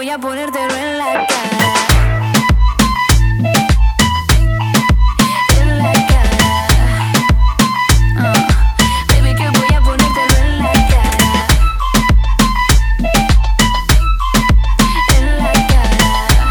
voy a ponértelo en la cara. En la cara. Baby, que voy a ponértelo en la cara. En la cara.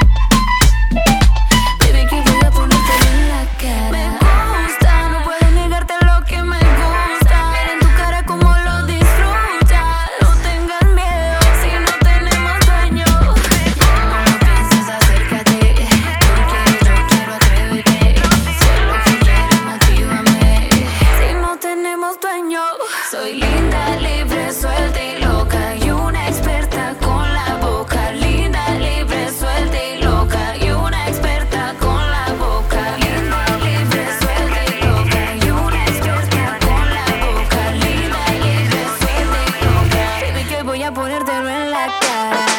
Baby, que voy a ponértelo en la cara. Me gusta, no puedo negarte lo que me gusta. Ver en tu cara cómo lo disfrutas. No tengas miedo si no tenemos dueño. No lo pienses, acércate, porque yo quiero atrévete. Sé lo que quieres, motívame. Si no tenemos dueño. Soy linda, libre, suelta y loca, y una experta con la boca. Linda, libre, suelta y loca, y una experta con la boca. Linda, libre, suelta y loca, y una experta con la boca. Linda, libre, suelta y loca. Baby, que voy a ponértelo en la cara.